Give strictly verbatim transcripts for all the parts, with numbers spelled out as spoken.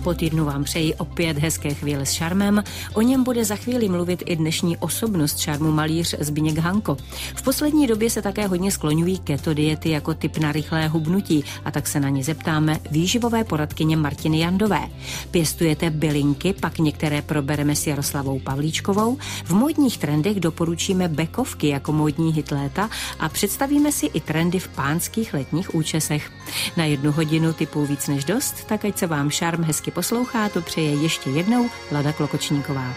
Po týdnu vám přeji opět hezké chvíle s šarmem. O něm bude za chvíli mluvit i dnešní osobnost šarmu malíř Zbyněk Hanko. V poslední době se také hodně skloňují keto diety jako typ na rychlé hubnutí a tak se na ně zeptáme výživové poradkyně Martiny Jandové. Pěstujete bylinky, pak některé probereme s Jaroslavou Pavlíčkovou. V módních trendech doporučíme bekovky jako módní hit léta a představíme si i trendy v pánských letních účesech. Na jednu hodinu typů víc než dost, tak ať se vám šarm hezky poslouchá, to přeje ještě jednou Lada Klokočníková.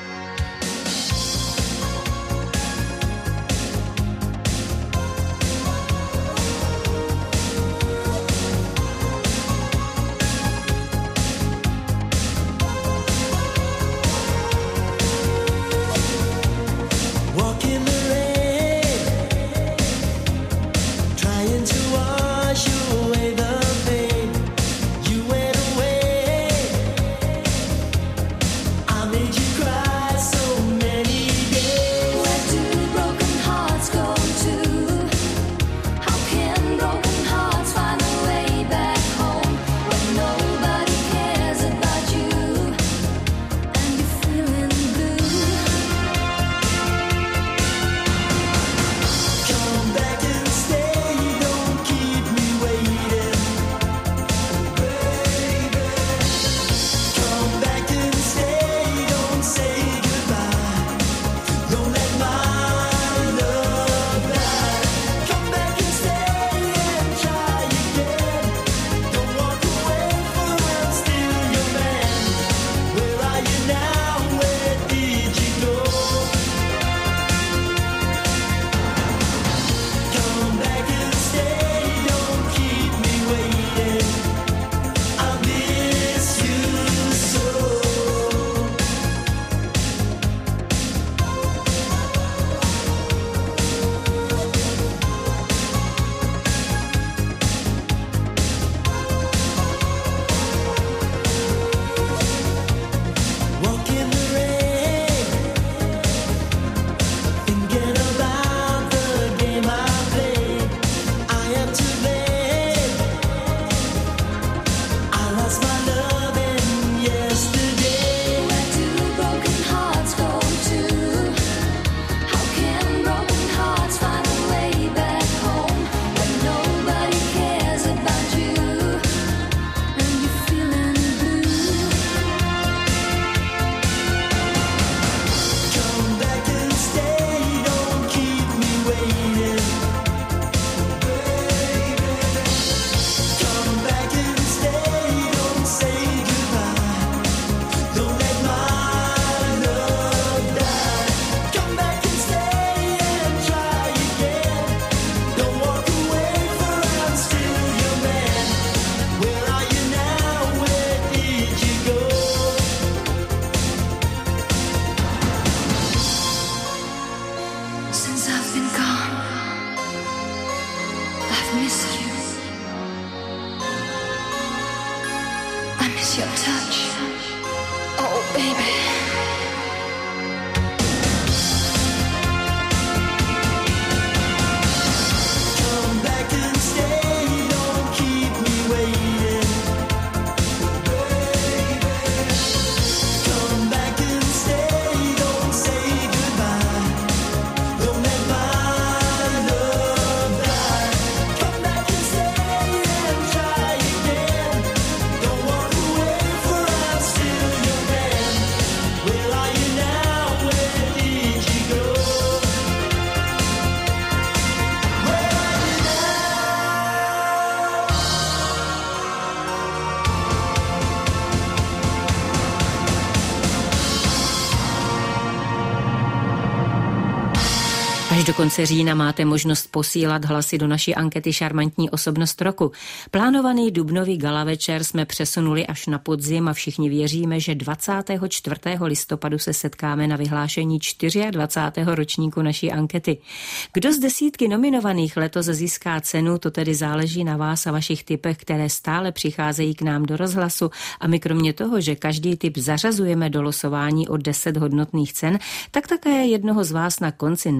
Až do konce října máte možnost posílat hlasy do naší ankety Šarmantní osobnost roku. Plánovaný dubnový gala večer jsme přesunuli až na podzim a všichni věříme, že dvacátého čtvrtého listopadu se setkáme na vyhlášení dvacátého čtvrtého ročníku naší ankety. Kdo z desítky nominovaných letos získá cenu, to tedy záleží na vás a vašich tipech, které stále přicházejí k nám do rozhlasu a my kromě toho, že každý tip zařazujeme do losování o deset hodnotných cen, tak také jednoho z vás na konci našeho pořadu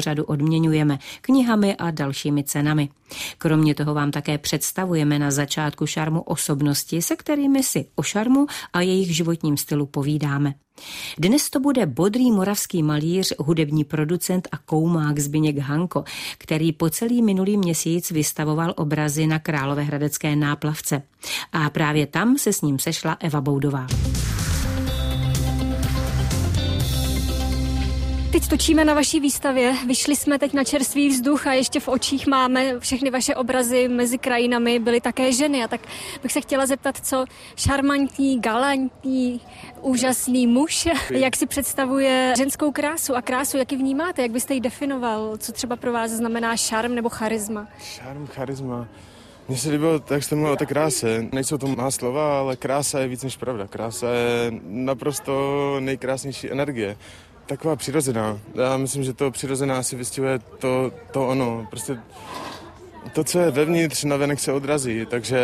pořadu odměňujeme knihami a dalšími cenami. Kromě toho vám také představujeme na začátku Šarmu osobnosti, se kterými si o šarmu a jejich životním stylu povídáme. Dnes to bude bodrý moravský malíř, hudební producent a koumák Zbyněk Hanko, který po celý minulý měsíc vystavoval obrazy na Královéhradecké náplavce. A právě tam se s ním sešla Eva Boudová. Teď točíme na vaší výstavě, vyšli jsme teď na čerstvý vzduch a ještě v očích máme všechny vaše obrazy mezi krajinami, byly také ženy a tak bych se chtěla zeptat, co šarmantní, galantní, úžasný muž, jak si představuje ženskou krásu a krásu, jak ji vnímáte, jak byste ji definoval, co třeba pro vás znamená šarm nebo charisma? Šarm, charisma. Mně se líbilo, jak jste mluvil o té kráse. Nejsou to má slova, ale krása je víc než pravda. Krása je naprosto nejkrásnější energie. Taková přirozená. Já myslím, že to přirozená si vystihuje to, to ono. Prostě to, co je vevnitř, navenek se odrazí. Takže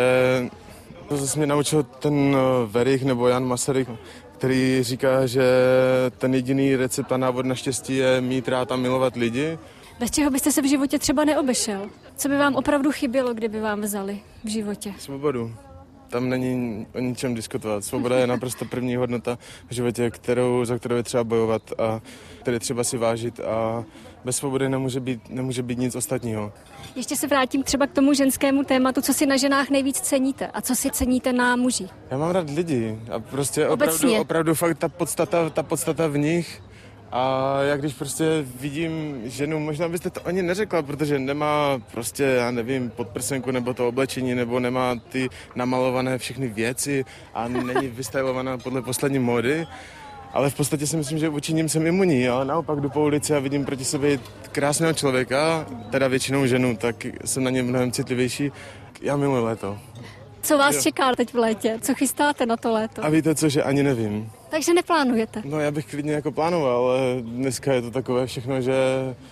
to zase mě naučil ten Werich nebo Jan Masaryk, který říká, že ten jediný recept a návod na štěstí je mít rád a milovat lidi. Bez čeho byste se v životě třeba neobešel? Co by vám opravdu chybělo, kdyby vám vzali v životě? Svobodu. Tam není o ničem diskutovat. Svoboda je naprosto první hodnota v životě, kterou, za kterou je třeba bojovat a který třeba si vážit a bez svobody nemůže být, nemůže být nic ostatního. Ještě se vrátím třeba k tomu ženskému tématu, co si na ženách nejvíc ceníte a co si ceníte na mužích. Já mám rád lidi a prostě opravdu, opravdu fakt ta podstata, ta podstata v nich. A já když prostě vidím ženu, možná byste to ani neřekla, protože nemá prostě, já nevím, podprsenku nebo to oblečení, nebo nemá ty namalované všechny věci a není vystylovaná podle poslední módy, ale v podstatě si myslím, že vůči ním jsem imunní, ale naopak jdu po ulici a vidím proti sobě krásného člověka, teda většinou ženu, tak jsem na ně mnohem citlivější. Já miluji léto. Co vás jo. čeká teď v létě? Co chystáte na to léto? A víte co, že ani nevím. Takže neplánujete? No já bych klidně jako plánoval, ale dneska je to takové všechno, že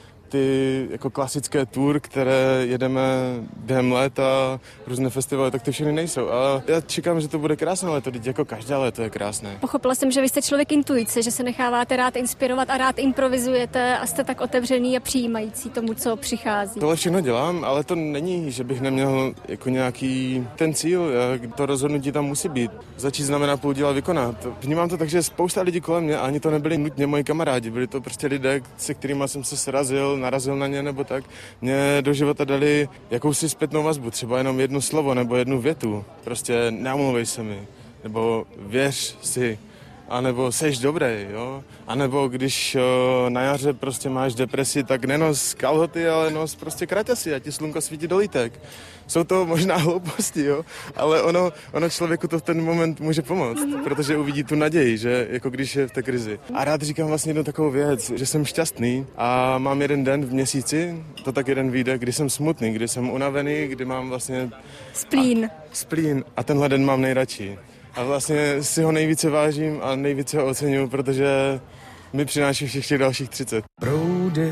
ty jako klasické tour, které jedeme během léta, různé festivaly, tak ty všechny nejsou. A já čekám, že to bude krásné léto, teď jako každé léto je krásné. Pochopila jsem, že vy jste člověk intuice, že se necháváte rád inspirovat a rád improvizujete a jste tak otevřený a přijímající tomu, co přichází. Tohle všechno dělám, ale to není, že bych neměl jako nějaký ten cíl, to rozhodnutí tam musí být. Začít znamená půl díla vykonat. Vnímám to tak, že spousta lidí kolem mě, ani to nebyli nutně moji kamarádi, byli to prostě lidé, se kterými jsem se srazil, narazil na ně nebo tak, mě do života dali jakousi zpětnou vazbu, třeba jenom jedno slovo nebo jednu větu. Prostě neomlouvej se mi, nebo věř si, anebo seš dobrý, jo? A nebo když o, na jaře prostě máš depresi, tak nenos kalhoty, ale nos prostě kraťasy, a ti slunko svítí do lítek. Jsou to možná hlouposti, jo? Ale ono, ono člověku to v ten moment může pomoct, protože uvidí tu naději, že jako když je v té krizi. A rád říkám vlastně jednu takovou věc, že jsem šťastný a mám jeden den v měsíci, to tak jeden vyjde, kdy jsem smutný, kdy jsem unavený, kdy mám vlastně... Splín. A, splín. A tenhle den mám nejradši. A vlastně si ho nejvíce vážím a nejvíce ho oceňuju, protože mi přináší všech těch dalších třicet. Proudy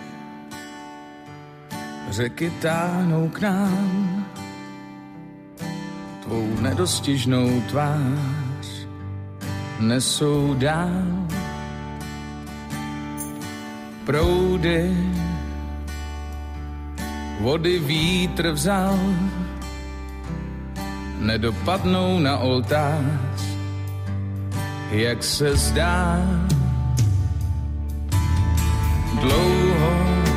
řeky táhnou k nám, tvou nedostižnou tvář nesou dál. Proudy vody vítr vzal, nedopadnou na oltář, jak se zdá. Dlouho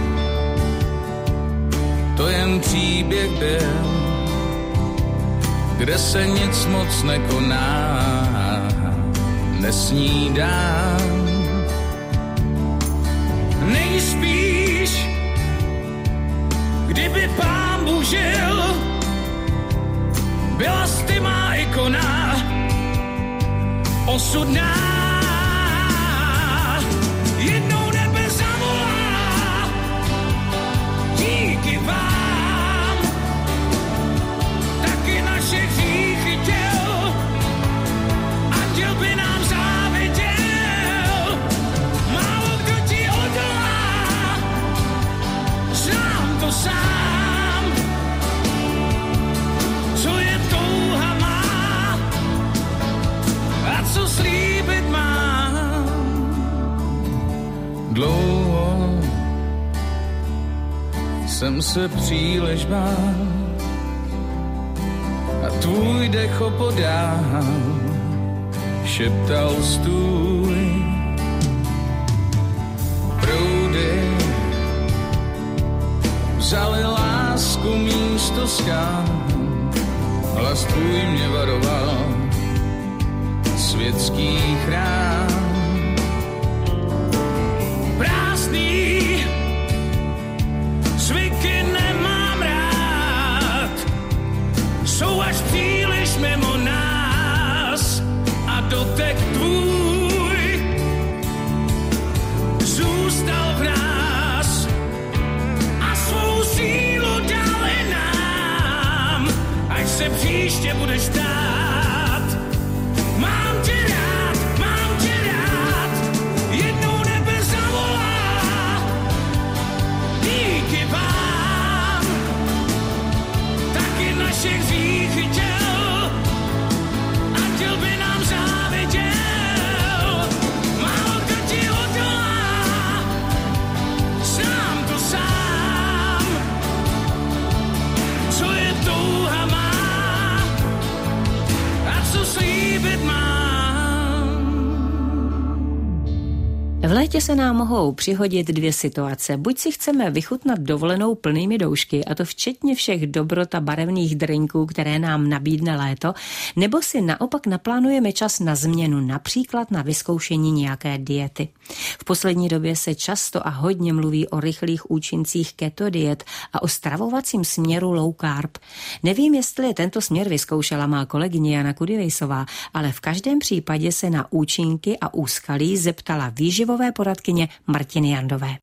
to jen příběh byl, kde se nic moc nekoná, nesnídám. Nejspíš, kdyby Pán Bůh žil, byla jsi má ikona osudná. Jednou nebe zavolá, díky vám, taky naše hříchy děl, anděl by nám záviděl, málo kdo ti odolá, znám to sám, co je touha má a co slíbit mám. jsem se příliš bál a tvůj dech opodál, šeptal stůj. Proudy vzali lásku místo skál, hlas tvůj mě varoval světských rán. Prázdný zvyky nemám rád, jsou až příliš mimo nás a dotek tvůj zůstal v nás a svou sílu dali nám, až se příště budeš ptát. Mám tě rád, mám tě rád, jednou nebe zavolá, díky vám, taky naše hříchy děl, a děl by nám záviděl, málo kdo ti odolá, sám to sám, co je touha má, a co slíbit mám. V létě se nám mohou přihodit dvě situace. Buď si chceme vychutnat dovolenou plnými doušky, a to včetně všech dobrot a barevných drinků, které nám nabídne léto, nebo si naopak naplánujeme čas na změnu, například na vyzkoušení nějaké diety. V poslední době se často a hodně mluví o rychlých účincích keto diet a o stravovacím směru low carb. Nevím, jestli tento směr vyzkoušela má kolegyně Jana Kudivejsová, ale v každém případě se na účinky a úskalí zeptala výživové poradkyně Martiny Jandové.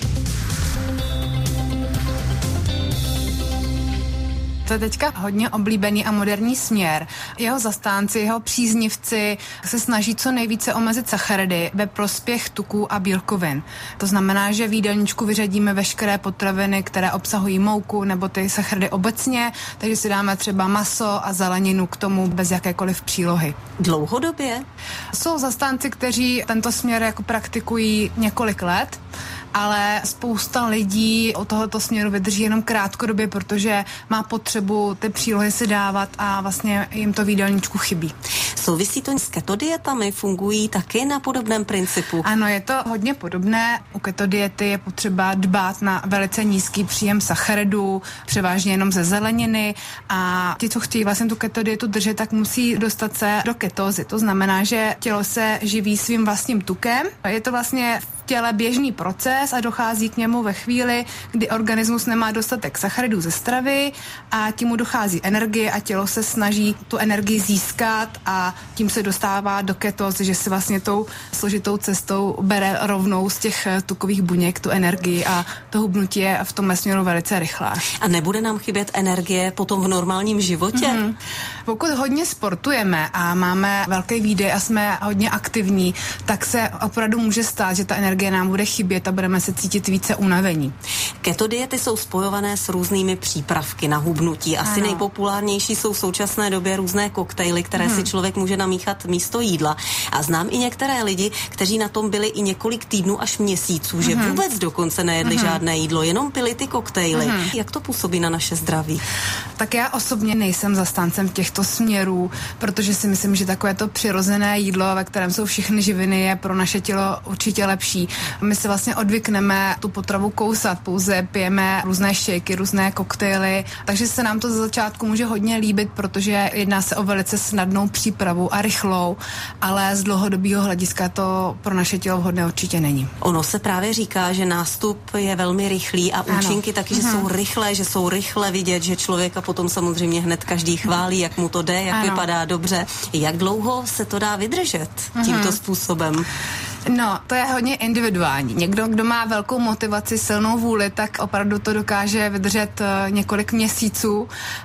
To je teďka hodně oblíbený a moderní směr. Jeho zastánci, jeho příznivci se snaží co nejvíce omezit sacharidy ve prospěch tuků a bílkovin. To znamená, že v jídelníčku vyřadíme veškeré potraviny, které obsahují mouku nebo ty sacharidy obecně, takže si dáme třeba maso a zeleninu k tomu bez jakékoliv přílohy. Dlouhodobě? Jsou zastánci, kteří tento směr jako praktikují několik let, ale spousta lidí od tohoto směru vydrží jenom krátkodobě, protože má potřebu ty přílohy si dávat a vlastně jim to v jídelníčku chybí. Souvisí to s keto dietami? Fungují taky na podobném principu? Ano, je to hodně podobné. U keto diety je potřeba dbát na velice nízký příjem sacharidů, převážně jenom ze zeleniny, a ti, co chtějí vlastně tu keto dietu držet, tak musí dostat se do ketózy. To znamená, že tělo se živí svým vlastním tukem. Je to vlastně v těle běžný proces a dochází k němu ve chvíli, kdy organismus nemá dostatek sacharidů ze stravy a tím mu dochází energie a tělo se snaží tu energii získat a tím se dostává do ketózy, že si vlastně tou složitou cestou bere rovnou z těch tukových buněk tu energii a to hubnutí je v tom směru velice rychlé. A nebude nám chybět energie potom v normálním životě? Mm-hmm. Pokud hodně sportujeme a máme velký výdej a jsme hodně aktivní, tak se opravdu může stát, že ta energie nám bude chybět a budeme se cítit více unavení. Keto diety jsou spojované s různými přípravky na hubnutí. Asi ano. Nejpopulárnější jsou v současné době různé koktejly, které hmm. si člověk může namíchat místo jídla. A znám i některé lidi, kteří na tom byli i několik týdnů až měsíců, že hmm. vůbec dokonce nejedli hmm. žádné jídlo, jenom pili ty koktejly. Hmm. Jak to působí na naše zdraví? Tak já osobně nejsem zastáncem těchto směrů, protože si myslím, že takové to přirozené jídlo, ve kterém jsou všechny živiny, je pro naše tělo určitě lepší. My se vlastně odvykneme tu potravu kousat, pouze pijeme různé šejky, různé koktejly, takže se nám to za začátku může hodně líbit, protože jedná se o velice snadnou přípravu a rychlou, ale z dlouhodobého hlediska to pro naše tělo vhodné určitě není. Ono se právě říká, že nástup je velmi rychlý a účinky ano. taky, že uh-huh. jsou rychlé, že jsou rychle vidět, že člověka potom samozřejmě hned každý chválí, jak mu to jde, jak ano. vypadá dobře. Jak dlouho se to dá vydržet uh-huh. tímto způsobem? No, to je hodně individuální. Někdo, kdo má velkou motivaci, silnou vůli, tak opravdu to dokáže vydržet uh, několik měsíců,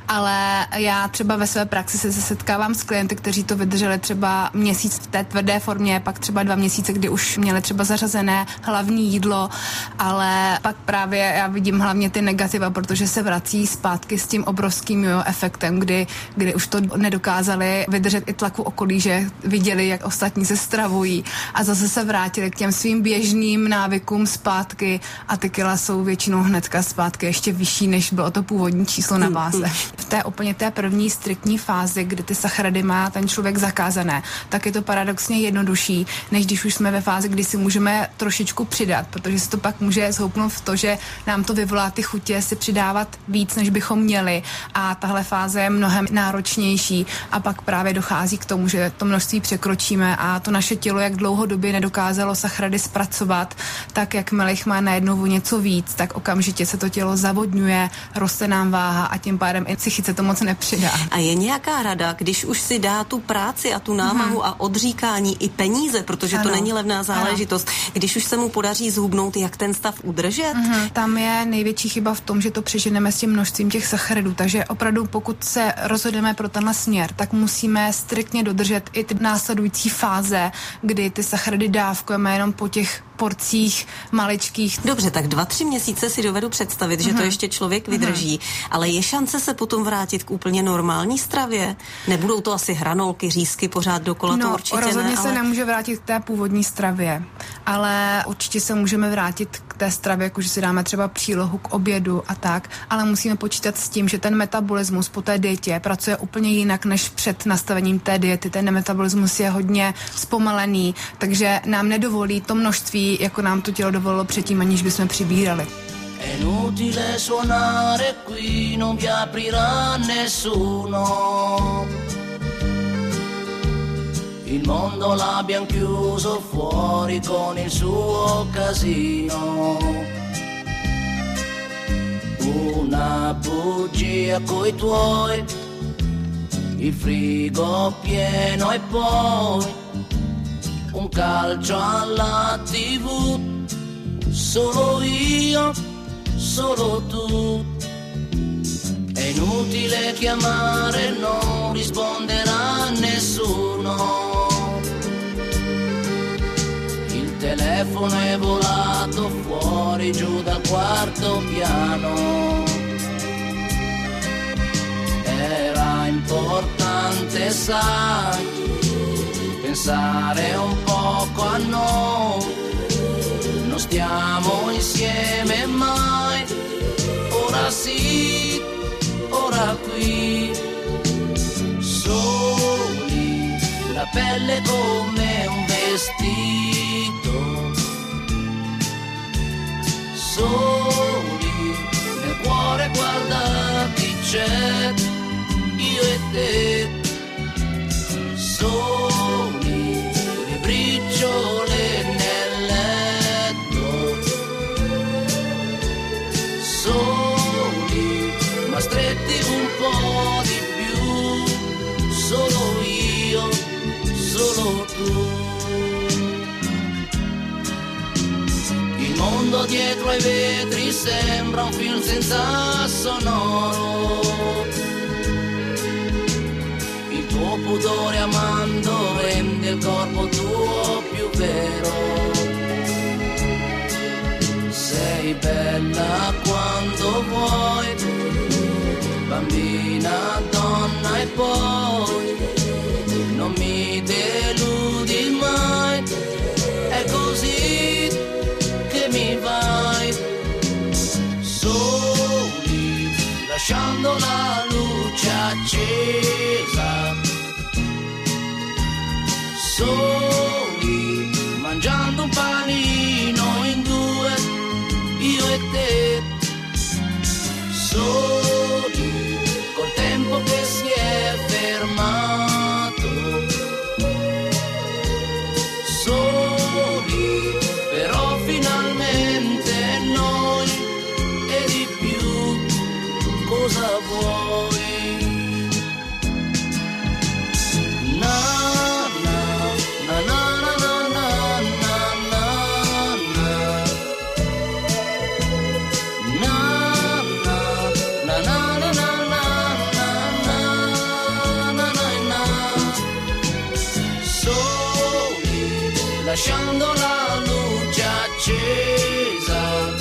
ale já třeba ve své praxi se setkávám s klienty, kteří to vydrželi třeba měsíc v té tvrdé formě, pak třeba dva měsíce, kdy už měli třeba zařazené hlavní jídlo, ale pak právě já vidím hlavně ty negativa, protože se vrací zpátky s tím obrovským jo, efektem, kdy, kdy už to nedokázali vydržet i tlaku okolí, že viděli, jak ostatní se stravují a zase se se vrátili k těm svým běžným návykům zpátky a ty kila jsou většinou hnedka zpátky ještě vyšší, než bylo to původní číslo na váze. V té úplně té první striktní fázi, kdy ty sacharidy má ten člověk zakázané, tak je to paradoxně jednodušší, než když už jsme ve fázi, kdy si můžeme trošičku přidat, protože se to pak může zhoupnout v to, že nám to vyvolá ty chutě si přidávat víc, než bychom měli, a tahle fáze je mnohem náročnější a pak právě dochází k tomu, že to množství překročíme a to naše tělo, jak dlouhodobě nedokázalo sacharidy zpracovat, tak jakmile jich má najednou o něco víc, tak okamžitě se to tělo zavodňuje, roste nám váha a tím pádem i psychice to moc nepřidá. A je nějaká rada, když už si dá tu práci a tu námahu hmm. a odříkání i peníze, protože ano. to není levná záležitost, ano. když už se mu podaří zhubnout, jak ten stav udržet? Hmm. Tam je největší chyba v tom, že to přeženeme s tím množstvím těch sacharidů, takže opravdu pokud se rozhodneme pro tenhle směr, tak musíme striktně dodržet i ty následující fáze, kdy ty sacharidy dávkujeme jenom po těch porcích maličkých. Dobře, tak dva, tři měsíce si dovedu představit, že mm-hmm. to ještě člověk vydrží, mm-hmm. ale je šance se potom vrátit k úplně normální stravě? Nebudou to asi hranolky, řízky pořád dokola, no, to určitě rozhodně ne, se ale... nemůže vrátit k té původní stravě, ale určitě se můžeme vrátit k té stravě, jakože si dáme třeba přílohu k obědu a tak, ale musíme počítat s tím, že ten metabolismus po té dietě pracuje úplně jinak než před nastavením té diety. Ten metabolismus je hodně zpomalený, takže nám nedovolí to množství, jako nám to tělo dovolilo předtím, aniž bychom přibírali. È inutile suonare qui, non vi aprirà nessuno. Il mondo l'abbiamo chiuso fuori con il suo casino. Una bugia coi tuoi, il frigo pieno e poi un calcio alla tivù, solo io, solo tu. È inutile chiamare, non risponderà nessuno. Il telefono è volato fuori giù dal quarto piano. Era importante, sai, pensare un poco a noi. Non stiamo insieme mai, ora sì, ora qui. Soli, la pelle come un vestito. Soli, nel cuore guarda chi c'è, io e te. Soli, le briciole nel letto. Soli, ma stretti un po' di più. Solo io, solo tu. Il mondo dietro ai vetri sembra un film senza sonoro. Il tuo pudore amando rende il corpo tuo più vero. Sei bella quando vuoi, bambina, donna e poi non mi deludi mai. È così che mi vai. Soli, lasciando la luce accesa. Soli, mangiando un panino in due, io e te. Soli, col tempo che si è fermato. Soli, però finalmente noi e di più, cosa vuoi? Lasciando la luce accesa.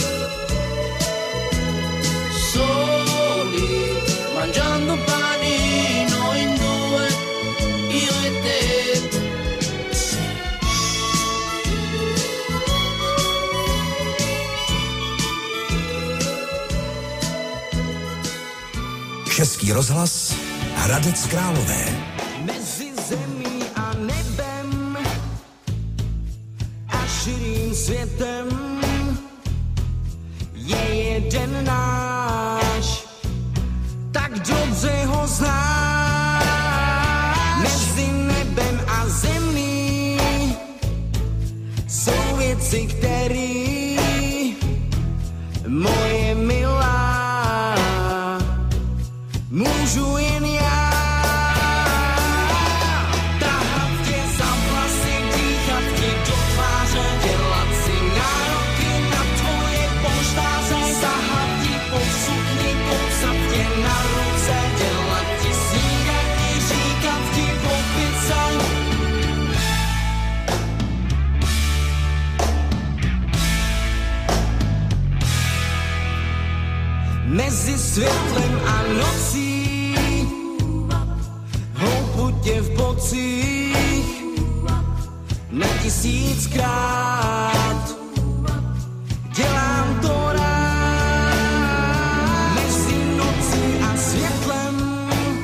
Soli, mangiando un panino in due, io e te. Český rozhlas, Hradec Králové. Mezi zemí a nebem a širým světem je jeden náš, tak dobře ho znáš. Mezi nebem a zemí jsou věci, které moje milá můžu jen já. Tahat tě za vlasy, dýchat ti do tváře, dělat si nároky na tvoje polštáře, sahat ti po sukni, kousat tě na ruce, dělat ti snídaní, říkat ti po pice. Mezi světlem a nocí houpu tě v bocích na tisíckrát dělám to rád. Mezi nocí a světlem,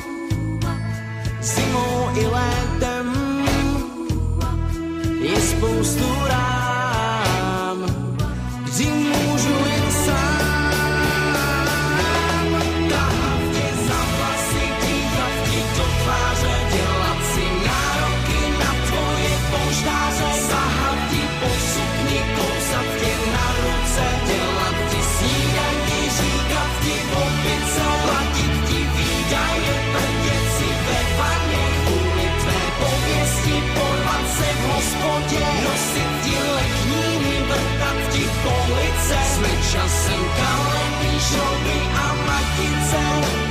zimou i létem je spoustu rám, kdy můžu jen sám. Časem kalený šrouby a matice.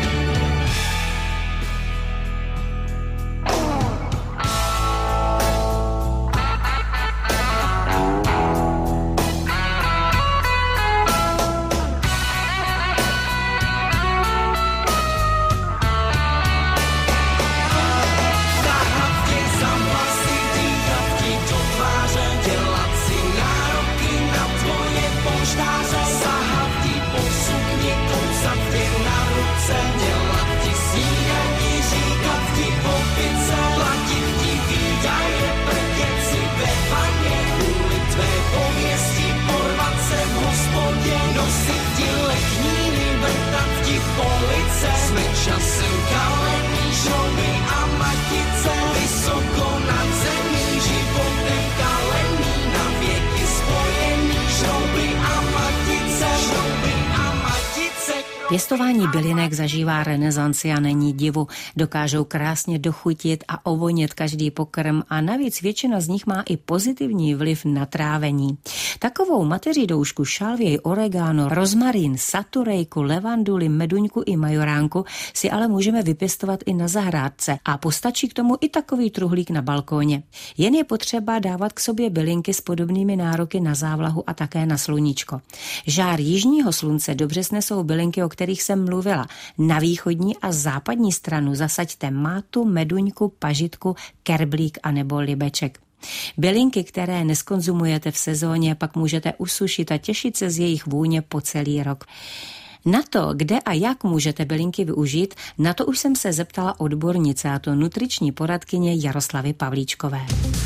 Časem kalený šrouby a matice, vysoko nad zemí, životem kalený, na věky spojený, šrouby a matice, šrouby a matice. Pěstování bylinek zažívá renesanci a není divu. Dokážou krásně dochutit a ovonět každý pokrm a navíc většina z nich má i pozitivní vliv na trávení. Takovou mateří doušku, šalvěj, oregano, rozmarín, saturejku, levanduli, meduňku i majoránku si ale můžeme vypěstovat i na zahrádce a postačí k tomu i takový truhlík na balkóně. Jen je potřeba dávat k sobě bylinky s podobnými nároky na závlahu a také na sluníčko. Žár jižního slunce dobře snesou bylinky, o kterých jsem mluvila. Na východní a západní stranu zasaďte mátu, meduňku, pažitku, kerblík a nebo libeček. Bylinky, které neskonzumujete v sezóně, pak můžete usušit a těšit se z jejich vůně po celý rok. Na to, kde a jak můžete bylinky využít, na to už jsem se zeptala odbornice, a to nutriční poradkyně Jaroslavy Pavlíčkové.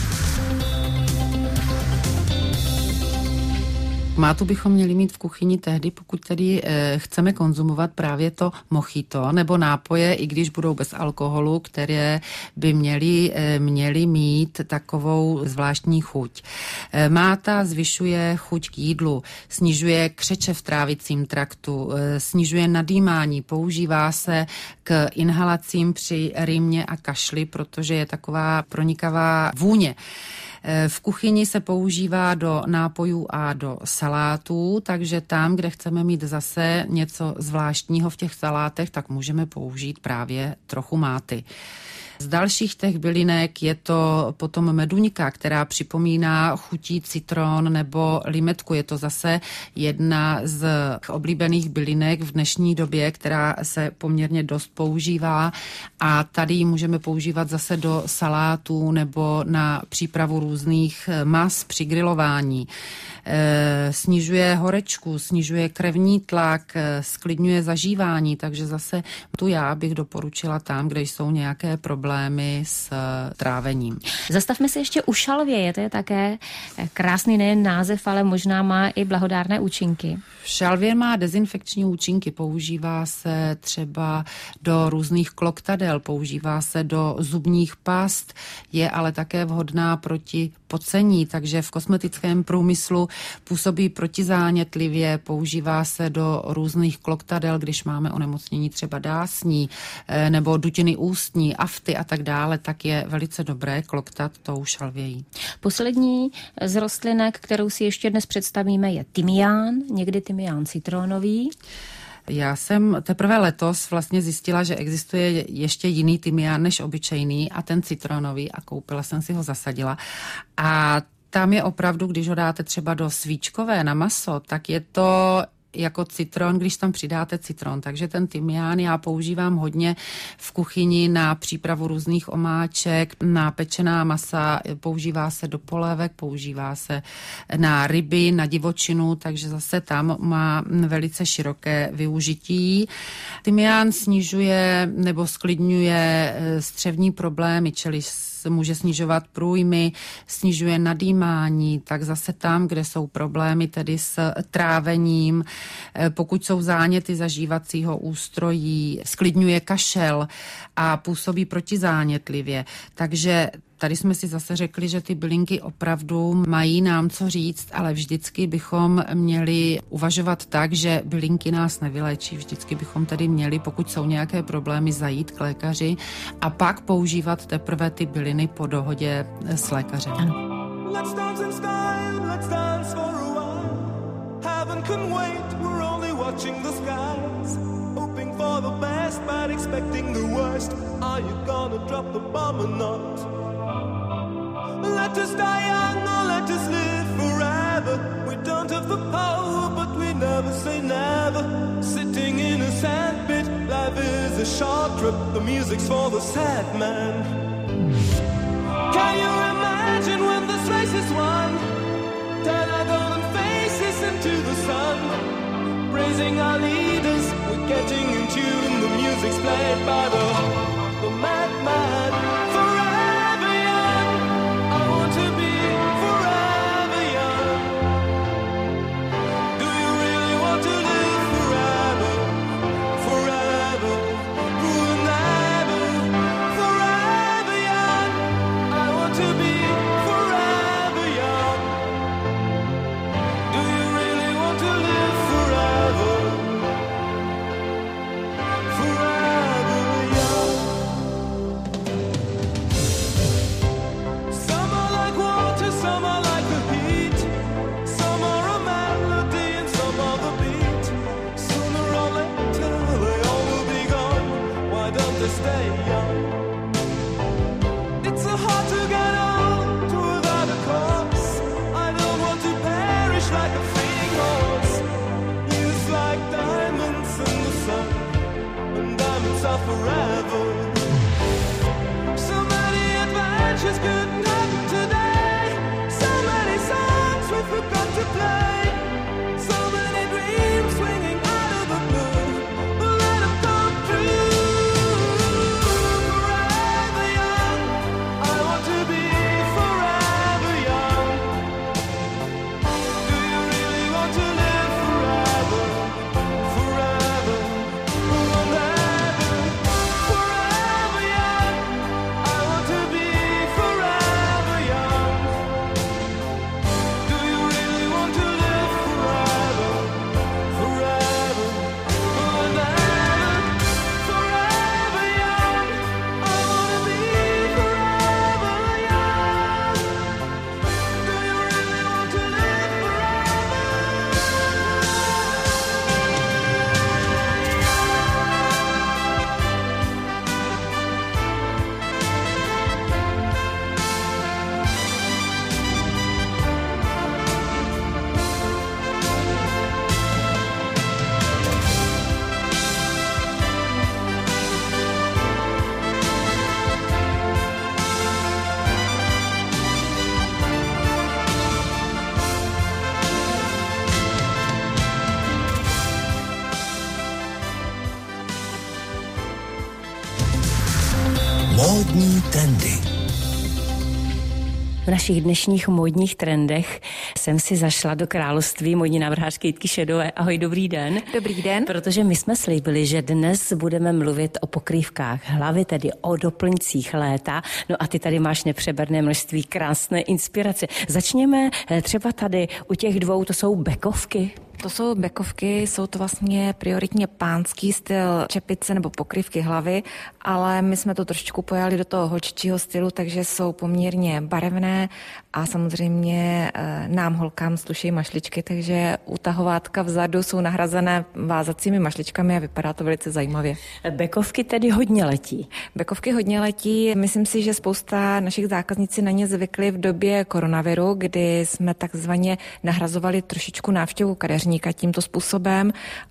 Mátu bychom měli mít v kuchyni tehdy, pokud tedy e, chceme konzumovat právě to mojito nebo nápoje, i když budou bez alkoholu, které by měly, e, měly mít takovou zvláštní chuť. E, máta zvyšuje chuť k jídlu, snižuje křeče v trávicím traktu, e, snižuje nadýmání, používá se k inhalacím při rýmě a kašli, protože je taková pronikavá vůně. V kuchyni se používá do nápojů a do salátů, takže tam, kde chceme mít zase něco zvláštního v těch salátech, tak můžeme použít právě trochu máty. Z dalších těch bylinek je to potom meduňka, která připomíná chutí citron nebo limetku. Je to zase jedna z oblíbených bylinek v dnešní době, která se poměrně dost používá a tady ji můžeme používat zase do salátů nebo na přípravu různých mas při grilování. E, snižuje horečku, snižuje krevní tlak, sklidňuje zažívání, takže zase tu já bych doporučila tam, kde jsou nějaké problémy s trávením. Zastavme se ještě u šalvěje, to je také krásný nejen název, ale možná má i blahodárné účinky. Šalvěj má dezinfekční účinky, používá se třeba do různých kloktadel, používá se do zubních past, je ale také vhodná proti pocení, takže v kosmetickém průmyslu působí protizánětlivě, používá se do různých kloktadel, když máme onemocnění třeba dásní nebo dutiny ústní, afty a tak dále, tak je velice dobré kloktat tou šalvějí. Poslední z rostlinek, kterou si ještě dnes představíme, je tymián, někdy tymián citronový. Já jsem teprve letos vlastně zjistila, že existuje ještě jiný tymián než obyčejný a ten citronový a koupila jsem si ho, zasadila. A tam je opravdu, když ho dáte třeba do svíčkové na maso, tak je to jako citron, když tam přidáte citron. Takže ten tymián já používám hodně v kuchyni na přípravu různých omáček, na pečená masa, používá se do polévek, používá se na ryby, na divočinu, takže zase tam má velice široké využití. Tymián snižuje nebo sklidňuje střevní problémy, čili může snižovat průjmy, snižuje nadýmání, tak zase tam, kde jsou problémy tedy s trávením, pokud jsou záněty zažívacího ústrojí, sklidňuje kašel a působí protizánětlivě. Takže tady jsme si zase řekli, že ty bylinky opravdu mají nám co říct, ale vždycky bychom měli uvažovat tak, že bylinky nás nevyléčí. Vždycky bychom tedy měli, pokud jsou nějaké problémy, zajít k lékaři a pak používat teprve ty byliny po dohodě s lékařem. Let's dance in style, let's dance for a while. Heaven can wait, we're only watching the skies. Hoping for the best, but expecting the worst. Are you gonna drop the bomb or not? Let us die young or let us live forever. We don't have the power, but we never say never. Sitting in a sandpit, life is a short trip. The music's for the sad man. Can you imagine when this race is won? Turn our golden faces into the sun. Praising our leaders, we're getting in tune. The music's played by the, the madman. Forever young, I want to be forever young. Do you really want to live forever? Forever, forever, forever young. I want to be forever young. Do you really want to live forever? Forever young. Some are like water, some are like the heat. Some are a melody and some are the beat. Sooner or later they all will be gone. Why don't they stay young? It's so hard to get old without a cause. I don't want to perish like a fleeting horse. Youth like diamonds in the sun, and diamonds are forever. So many adventures couldn't happen today. So many songs we forgot to play. So many dreams swinging out of the blue. But let them come true. Forever young, I want to be forever young. Do you really want to live forever? Forever, forever, forever young. I want to be forever young. Do you really want to live trendy. V našich dnešních módních trendech jsem si zašla do království módní návrhářky Jitky Šedové. Ahoj, dobrý den. Dobrý den. Protože my jsme slíbili, že dnes budeme mluvit o pokrývkách hlavy, tedy o doplňcích léta. No a ty tady máš nepřeberné množství krásné inspirace. Začněme třeba tady u těch dvou, to jsou bekovky. To jsou bekovky, jsou to vlastně prioritně pánský styl čepice nebo pokrývky hlavy, ale my jsme to trošičku pojali do toho holčičího stylu, takže jsou poměrně barevné a samozřejmě e, nám holkám sluší mašličky, takže utahovátka vzadu jsou nahrazené vázacími mašličkami a vypadá to velice zajímavě. Bekovky tedy hodně letí. Bekovky hodně letí, myslím si, že spousta našich zákazníci na ně zvykli v době koronaviru, kdy jsme takzvaně nahrazovali trošičku návštěvu kadeřníka tímto způsobem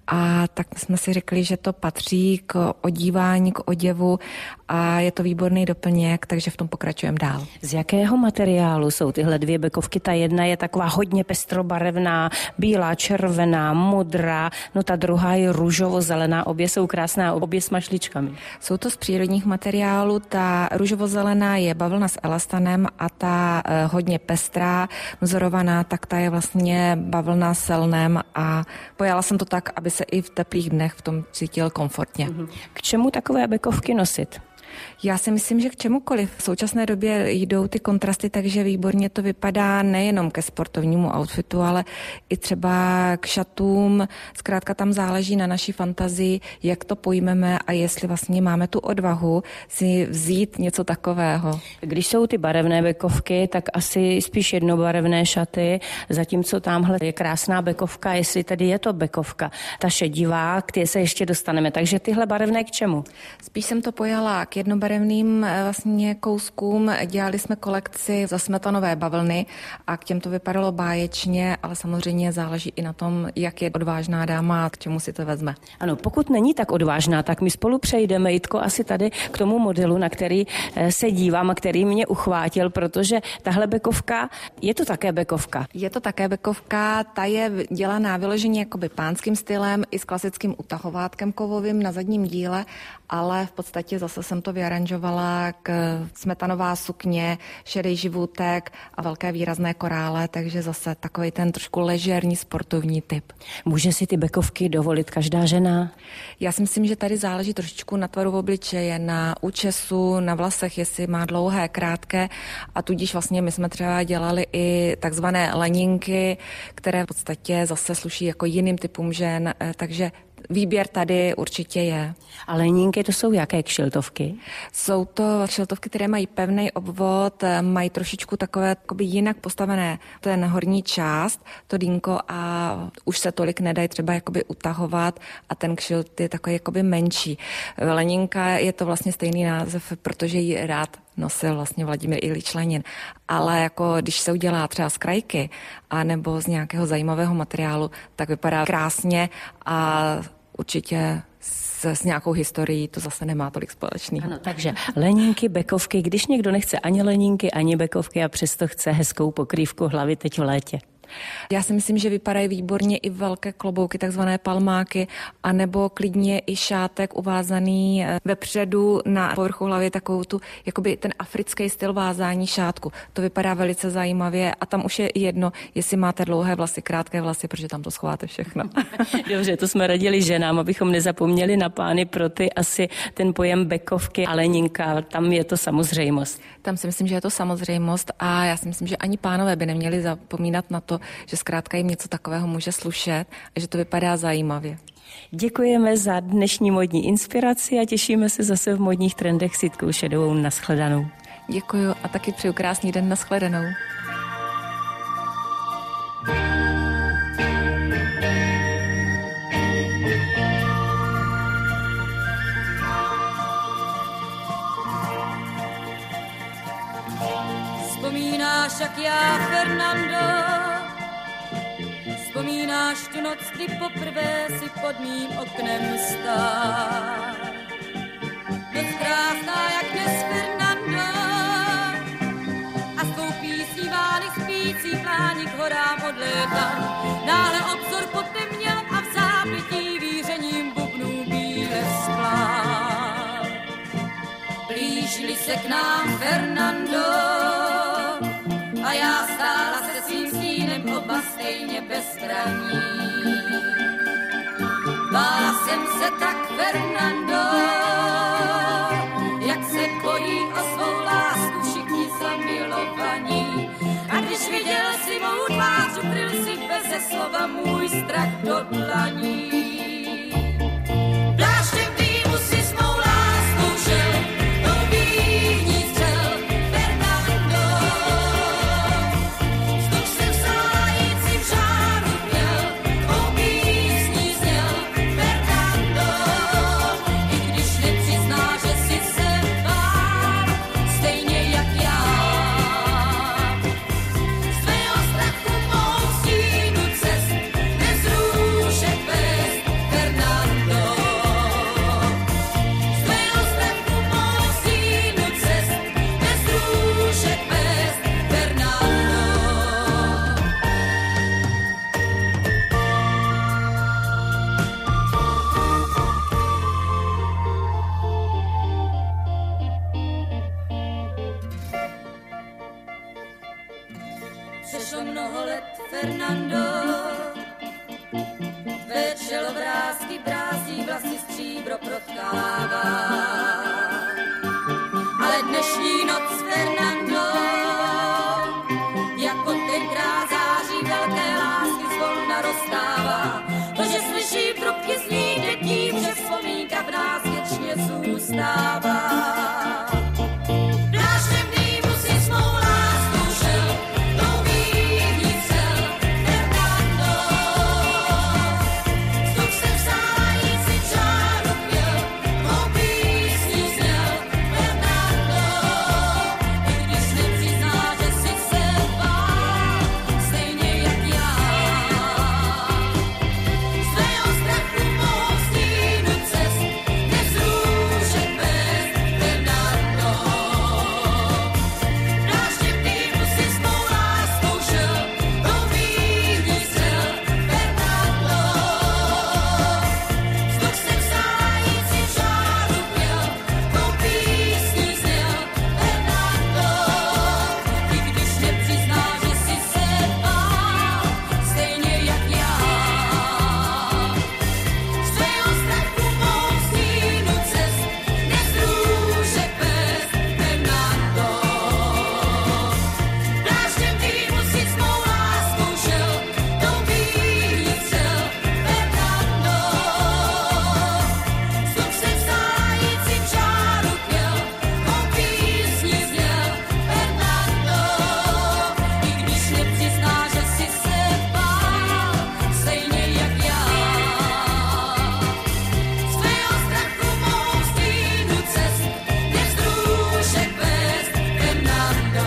a tak jsme si řekli, že to patří k odívání, k oděvu a je to výborný doplněk, takže v tom pokračujeme dál. Z jakého materiálu jsou tyhle dvě bekovky? Ta jedna je taková hodně pestrobarevná, bílá, červená, modrá, no ta druhá je růžovo-zelená, obě jsou krásná, obě s mašličkami. Jsou to z přírodních materiálů, ta růžovo-zelená je bavlna s elastanem a ta eh, hodně pestrá, vzorovaná, tak ta je vlastně bavlna s lnem a pojala jsem to tak, aby se i v teplých dnech v tom cítil komfortně. K čemu takové bekovky nosit? Já si myslím, že k čemukoliv. V současné době jdou ty kontrasty, takže výborně to vypadá nejenom ke sportovnímu outfitu, ale i třeba k šatům. Zkrátka tam záleží na naší fantazii, jak to pojmeme a jestli vlastně máme tu odvahu si vzít něco takového. Když jsou ty barevné bekovky, tak asi spíš jednobarevné šaty, zatímco tamhle je krásná bekovka, jestli tedy je to bekovka. Ta šedivá, k té se ještě dostaneme. Takže tyhle barevné k čemu? Spíš jsem to pojala k jednobarevným vlastně kouskům. Dělali jsme kolekci za smetanové bavlny a k těm to vypadalo báječně, ale samozřejmě záleží i na tom, jak je odvážná dáma a k čemu si to vezme. Ano, pokud není tak odvážná, tak my spolu přejdeme, Jitko, asi tady k tomu modelu, na který se dívám a který mě uchvátil, protože tahle bekovka, je to také bekovka. Je to také bekovka, ta je dělaná vyloženě jakoby pánským stylem i s klasickým utahovátkem kovovým na zadním díle, ale v podstatě zase jsem to vyaranžovala k smetanová sukně, šedý živůtek a velké výrazné korále, takže zase takový ten trošku ležérní sportovní typ. Může si ty bekovky dovolit každá žena? Já si myslím, že tady záleží trošičku na tvaru obličeje, na účesu, na vlasech, jestli má dlouhé, krátké a tudíž vlastně my jsme třeba dělali i takzvané leninky, které v podstatě zase sluší jako jiným typům žen, takže výběr tady určitě je. A lenínky to jsou jaké kšiltovky? Jsou to kšiltovky, které mají pevný obvod, mají trošičku takové jakoby jinak postavené ten horní část, to dýnko a už se tolik nedají třeba jakoby utahovat a ten kšilt je takový jakoby menší. Lenínka je to vlastně stejný název, protože ji rád nosil vlastně Vladimír Iljič Lenin. Ale jako když se udělá třeba z krajky a nebo z nějakého zajímavého materiálu, tak vypadá krásně a určitě s, s nějakou historií to zase nemá tolik společného. Ano, takže lenínky, bekovky, když někdo nechce ani lenínky, ani bekovky a přesto chce hezkou pokrývku hlavy teď v létě. Já si myslím, že vypadají výborně i velké klobouky, takzvané palmáky, anebo klidně i šátek uvázaný vepředu na povrchu hlavy, takovou tu, jakoby ten africký styl vázání šátku. To vypadá velice zajímavě a tam už je jedno, jestli máte dlouhé vlasy, krátké vlasy, protože tam to schováte všechno. Dobře, to jsme radili ženám, abychom nezapomněli na pány, pro ty asi ten pojem bekovky a leninka, tam je to samozřejmost. Tam si myslím, že je to samozřejmost a já si myslím, že ani pánové by neměli zapomínat na to, že zkrátka jim něco takového může slušet a že to vypadá zajímavě. Děkujeme za dnešní modní inspiraci a těšíme se zase v modních trendech s Jitkou Šedovou. Naschledanou. Děkuju a taky přeju krásný den, naschledanou. Vzpomínáš, jak já, Fernando, vzpomínáš tu noc, kdy poprvé si pod mým oknem stál. Noc krásná, jak dnes, Fernando, a s tou písní vány spící pláni k horám odlétal. Náhle obzor potemněl a v zápětí vířením bubnů bíle splál. Blížili se se k nám Fernando a já stála se svým stínem oba stejně bezbraní. Bála jsem se tak Fernando, jak se bojí o svou lásku všichni zamilovaní. A když viděl si mou tvář, ukryl si beze slova můj strach do dlaní. Pláštěm dýmu si s mou láskou žil, tou bíhní střel Fernando. Vzduch se vzájící v žáru měl, tvou písní zněl Fernando. I když nepřizná, že si se bál, stejně jak já. Z tvého strachu mou stínu cest nezrůže bez Fernando. Z tvého strachu mou stínu cest nezrůže bez Fernando. Přešlo mnoho let, Fernando, tvé čelo vrásky brází, vlasy stříbro protkává. Ale dnešní noc, Fernando, jako tenkrát září velké lásky zvolna roztává. To, že slyší trubky zní dětí, že vzpomínka v nás věčně zůstává. Pláštěm dýmu si s mou láskou žil, tou bíhní střel Fernando. Vzduch se vzájící v žáru pěl, mou písní zněl Fernando. I když nepřizná, že si se bál, stejně jak já. Z tvého strachu mou stínu cest nezrůže bez Fernando. Pláštěm dýmu si s mou láskou žil, tou bíhní střel Fernando. Vzduch se vzájící v žáru pěl, tou písní zněl Fernando. I když nepřizná, že si se bál, stejně jak já. Z tvého strachu mou stínu cest nezrůže bez Fernando. Pláštěm dýmu si s mou láskou žil, tou bíhní střel Fernando. Vzduch se vzájící v žáru pěl, mou písní zněl Fernando. I když nepřizná, že si se bál, stejně jak já. Z tvého strachu mou stínu cest nezrůže bez Fernando.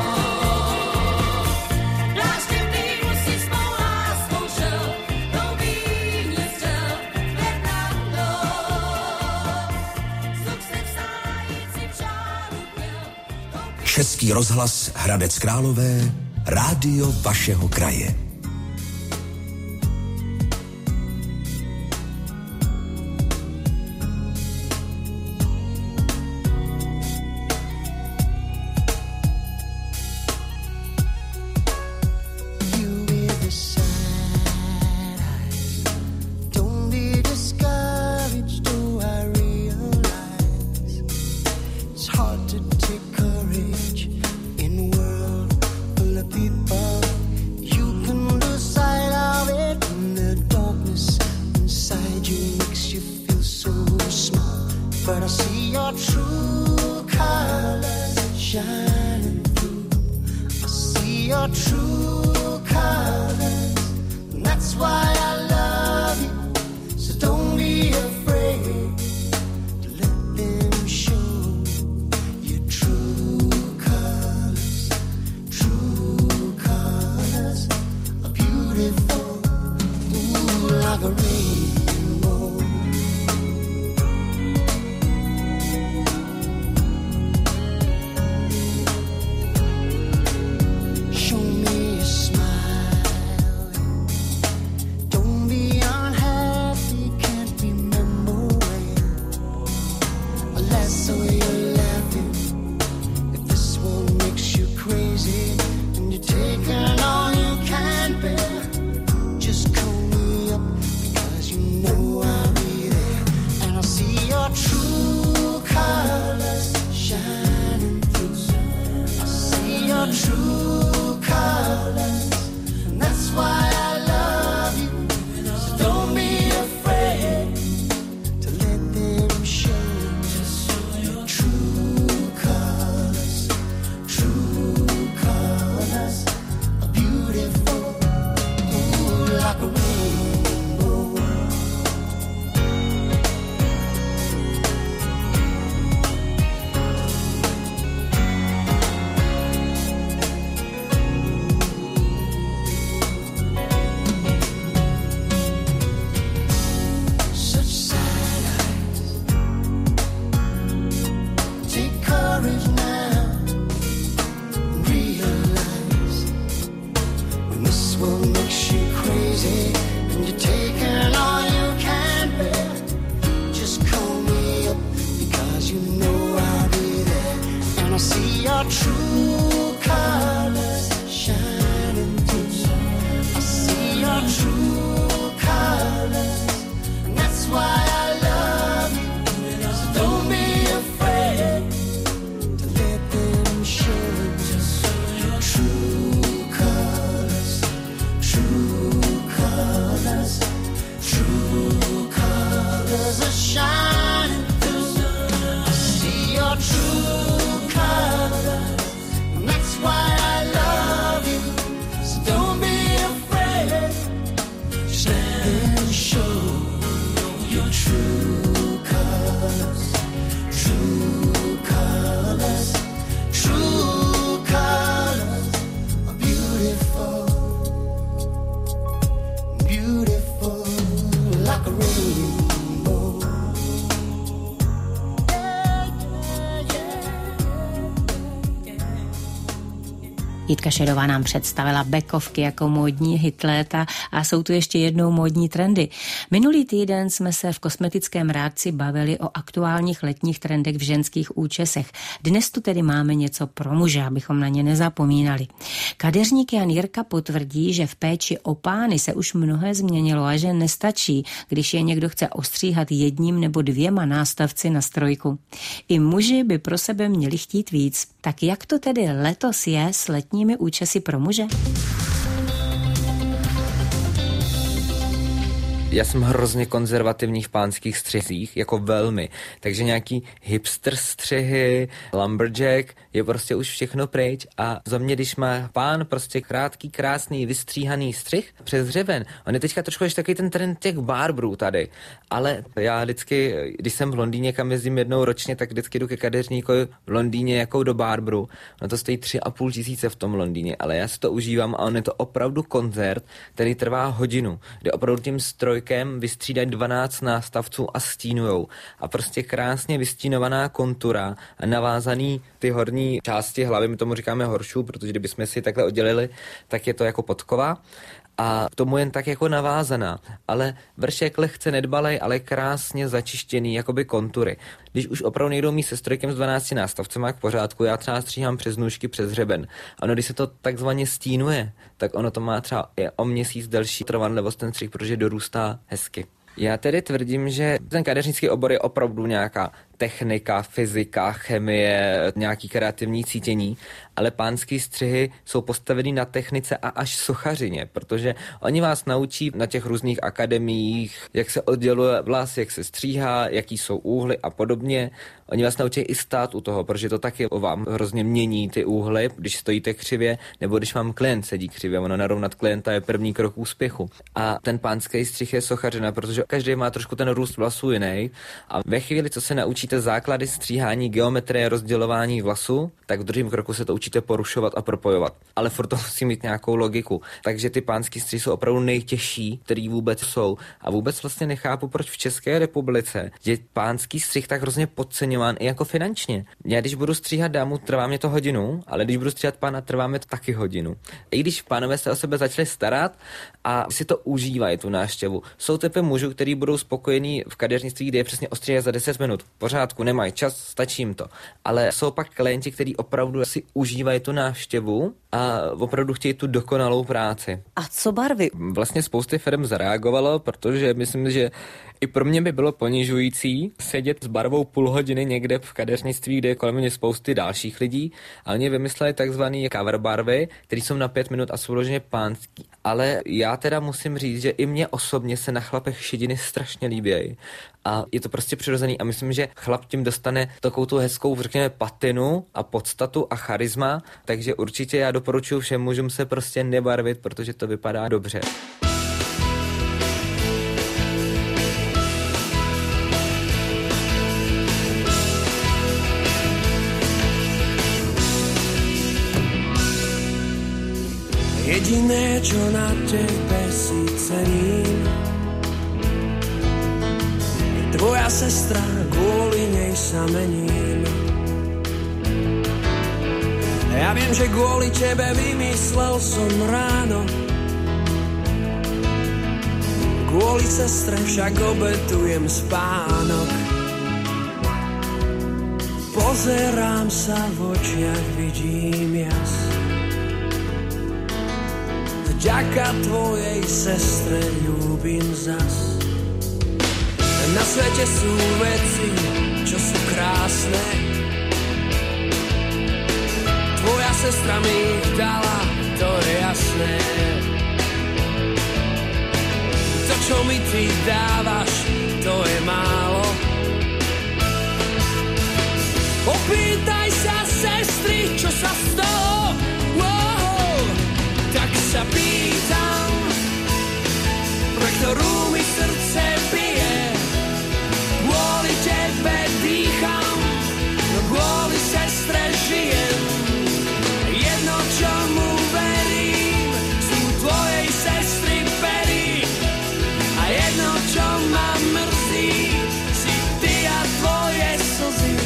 Pláštěm dýmu si s mou láskou žil, tou bíhní střel Fernando. Vzduch se vzájící v žáru pěl, tou Český rozhlas Hradec Králové, rádio vašeho kraje. You with the sad eyes. Don't be discouraged, do I realize it's hard to take courage in a world full of people. You can lose sight of it when the darkness inside you makes you feel so small. But I see your true colors shining through. I see your true colors, and that's why I love you. So don't be afraid to let them show your true colors. True colors are beautiful, ooh, like a rainbow. Show me a smile. Don't true colors. And that's why I love you. So don't be afraid to let them show. Just show your true colors. True colors are beautiful. Ooh, like a rainbow. Such sad eyes. Take courage now and realize when this world makes you crazy and you're taking all you can bear. Just call me up because you know I'll be there, and I'll see your true colors shining through. I see your true colors, and that's why I love you. So don't be afraid to let them show. Your true colors, true colors, true colors are shining through. I see your true colors, and that's why I love you. So don't be afraid, just let them show. Your true colors, true colors, true colors are beautiful, beautiful like a rainbow. Yeah, yeah, yeah, yeah. Jitka Šerová nám představila bekovky jako módní hit léta a jsou tu ještě jednou módní trendy. Minulý týden jsme se v kosmetickém rádci bavili o aktuálních letních trendech v ženských účesech. Dnes tu tedy máme něco pro muže, abychom na ně nezapomínali. Kadeřník Jan Jirka potvrdí, že v péči o pány se už mnohé změnilo a že nestačí, když je někdo chce ostříhat jedním nebo dvěma nástavci na strojku. I muži by pro sebe měli chtít víc. Tak jak to tedy letos je s letními účesy pro muže? Já jsem hrozně konzervativní v pánských střihích, jako velmi. Takže nějaký hipster střihy, lumberjack, je prostě už všechno pryč. A za mě, když má pán prostě krátký, krásný, vystříhaný střih přes hřeben, on je teďka trošku ještě takový ten trend těch barbrů tady. Ale já vždycky, když jsem v Londýně, kam jezdím jednou ročně, tak vždycky jdu ke kadeřníkovi v Londýně jako do barbru. No to stojí tři a půl tisíce v tom Londýně, ale já si to užívám a on je to opravdu koncert, který trvá hodinu, kde opravdu tím stroj vystřídají dvanáct nástavců a stínujou. A prostě krásně vystínovaná kontura a navázaný ty horní části hlavy, my tomu říkáme horšů, protože kdybychom si takhle oddělili, tak je to jako podkova. A k tomu jen tak jako navázaná, ale vršek lehce nedbalej, ale krásně začištěný, jakoby kontury. Když už opravdu někdo umí se strojkem s dvanácti nástavcema k pořádku, já třeba stříhám přes nůžky, přes hřeben. Ano, když se to takzvaně stínuje, tak ono to má třeba o měsíc delší trvanlivost ten střih, protože dorůstá hezky. Já tedy tvrdím, že ten kadeřnický obor je opravdu nějaká technika, fyzika, chemie, nějaký kreativní cítění, ale pánský střihy jsou postavený na technice a až sochařině, protože oni vás naučí na těch různých akademiích, jak se odděluje vlas, jak se stříhá, jaký jsou úhly a podobně. Oni vás naučí i stát u toho, protože to taky o vám hrozně mění ty úhly, když stojíte křivě, nebo když vám klient sedí křivě. Ono narovnat klienta je první krok úspěchu. A ten pánský střih je sochařina, protože každý má trošku ten růst vlasů jiný. A ve chvíli, co se naučíte základy stříhání, geometrie, rozdělování vlasů, tak v druhém kroku se to učíte porušovat a propojovat. Ale furt to musí mít nějakou logiku. Takže ty pánský střihy jsou opravdu nejtěžší, který vůbec jsou. A vůbec vlastně nechápu, proč v České republice je pánský střih tak hrozně podceňován i jako finančně. Já když budu stříhat dámu, trvá mě to hodinu, ale když budu stříhat pána, trvá mě to taky hodinu. I když pánové se o sebe začali starat a si to užívají, tu návštěvu. Jsou typy mužů, kteří budou spokojení v kadeřnictví, kde je přesně ostříhat za deset minut. Pořád pořádku, nemají čas, stačí jim to. Ale jsou pak klienti, kteří opravdu si užívají tu návštěvu a opravdu chtějí tu dokonalou práci. A co barvy? Vlastně spousty firm zareagovalo, protože myslím, že i pro mě by bylo ponižující sedět s barvou půl hodiny někde v kadeřnictví, kde je kolem mě spousty dalších lidí, a oni vymysleli takzvaný cover barvy, které jsou na pět minut a jsou vloženě pánský. Ale já teda musím říct, že i mně osobně se na chlapech šediny strašně líbějí. A je to prostě přirozený a myslím, že chlap tím dostane takovou tu hezkou, řekněme, patinu a podstatu a charisma, takže určitě já doporučuji všem mužům se prostě nebarvit, protože to vypadá dobře. Jediné, čo na tebe si cením, je tvoja sestra, kvôli nej sa mením. Ja viem, že kvôli tebe vymyslel som ráno, kvôli sestre však obetujem spánok. Pozerám sa v očiach, vidím jas. Vďaka tvojej sestre ľúbim zas. Na svete sú veci, čo sú krásne. Tvoja sestra mi ich dala, to je jasné. To, čo mi ty dávaš, to je málo. Opýtaj sa sestry, čo sa z toho, wow, tak sa pýtam, pre ktorú mi srdce bije. Kvôli tebe dýcham, no kvôli sestre žijem. Jedno, čomu verím, sú tvojej sestry pery. A jedno, čo ma mrzí, si ty a tvoje slzy.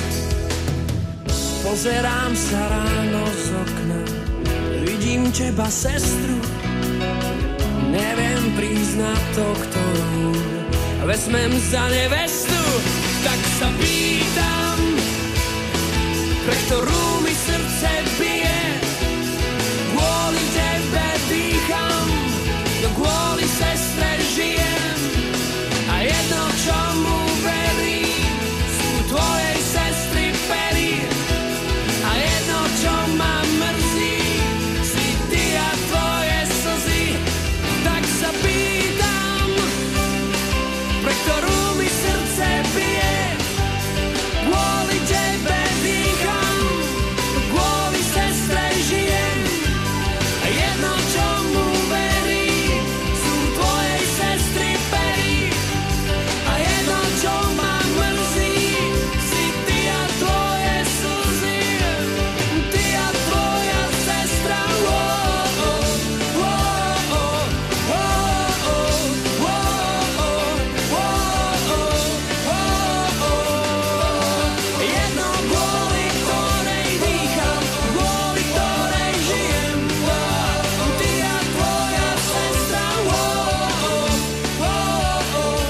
Pozerám sa ráno z okna, vidím teba, sestru. Neviem priznať to, ktorú vezmem za nevestu. Tak sa pýtam, pre ktorú mi srdce bije. Kvôli tebe dýcham, no kvôli sestre žijem. A jedno, čomu verím, sú tvojej sestry pery. A jedno, čo ma mrzí, si ty a tvoje slzy. Tak sa pýtam, pre ktorú mi srdce bije. Kvôli tebe dýcham, kvôli sestre žijem. A jedno, čomu verím, sú tvojej sestry pery. A jedno, čo ma mrzí, si ty a tvoje slzy. Ty a tvoja sestra, oh, oh, oh, oh, oh, oh, oh, oh, oh. Jedno, kvôli ktorej dýcham, kvôli ktorej žijem. Ty a tvoja sestra, oh, oh, oh, oh.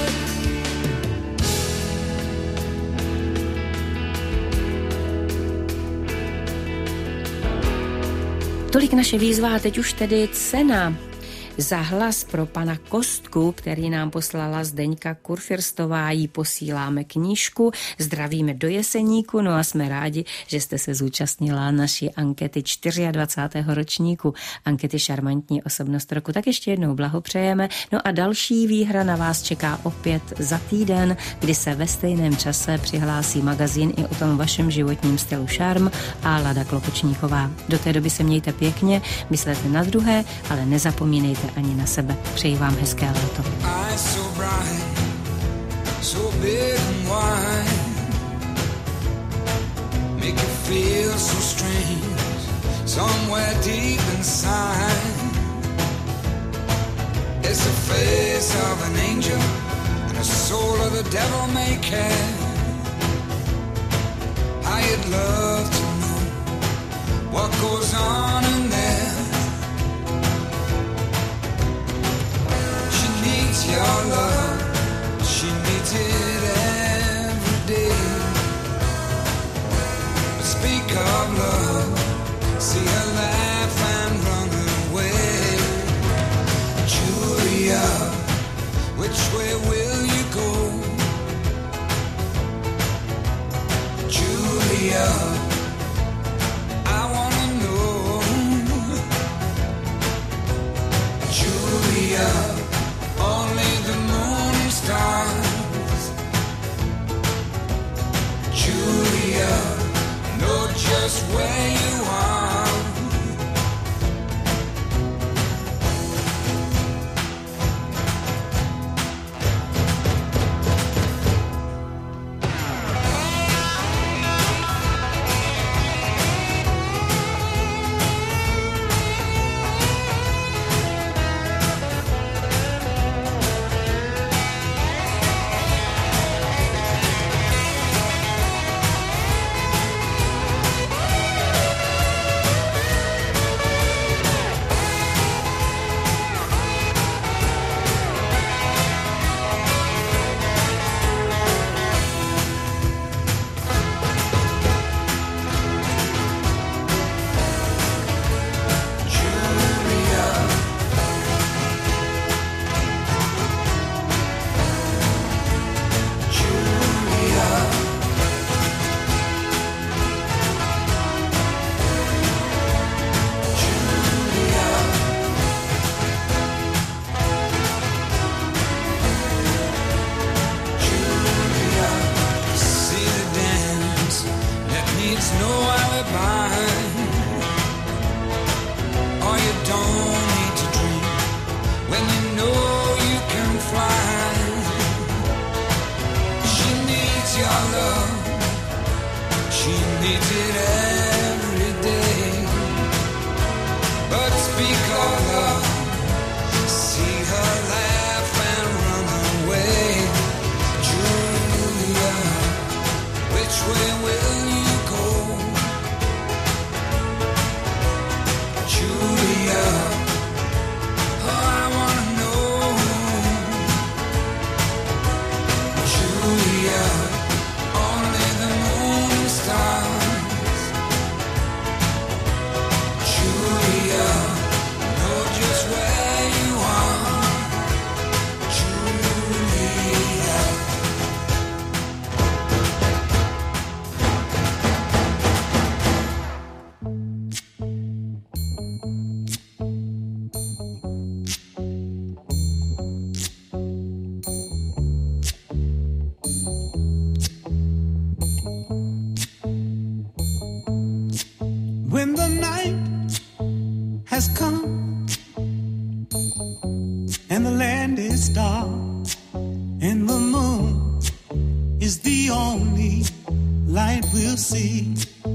Tolik naše výzva a teď už tedy cena za hlas pro pana Kostku, který nám poslala Zdeňka Kurfirstová, jí posíláme knížku, zdravíme do Jeseníku, no a jsme rádi, že jste se zúčastnila naší ankety dvacátého čtvrtého ročníku, ankety Šarmantní osobnost roku. Tak ještě jednou blahopřejeme, no a další výhra na vás čeká opět za týden, kdy se ve stejném čase přihlásí magazín i o tom vašem životním stylu Šarm a Lada Klopočníková. Do té doby se mějte pěkně, myslete na druhé, ale nezapomínejte ani na sebe. Přeji vám hezké léto. Eyes so bright, so big and wide, make you feel so strange, somewhere deep inside. It's the face of an angel and the soul of the devil may care. I'd love to know what goes on in there. Your love, she needs it every day. because of, see her laugh and run away. Julia, which way will you go? Julia, oh, I wanna know. Julia, only the moon and stars. Julia, know just where you are. Julia. When the night has come and the land is dark and the moon is the only light we'll see.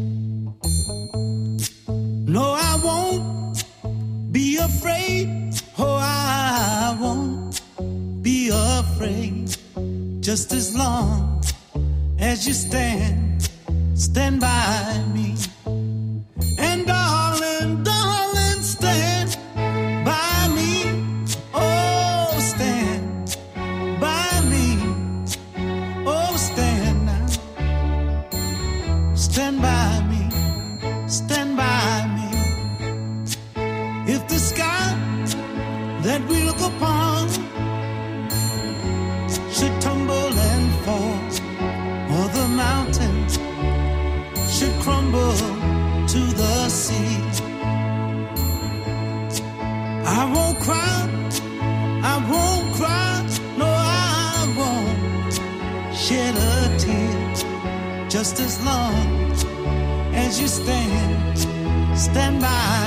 No, I won't be afraid. Oh, I won't be afraid. Just as long as you stand, stand by me. And darling, darling, stand by me. Oh, stand by me. Oh, stand now. Stand by me. Stand by me. If the sky that we look upon should tumble and fall, or the mountains should crumble to the sea, I won't cry, I won't cry, no, I won't shed a tear. Just as long as you stand, stand by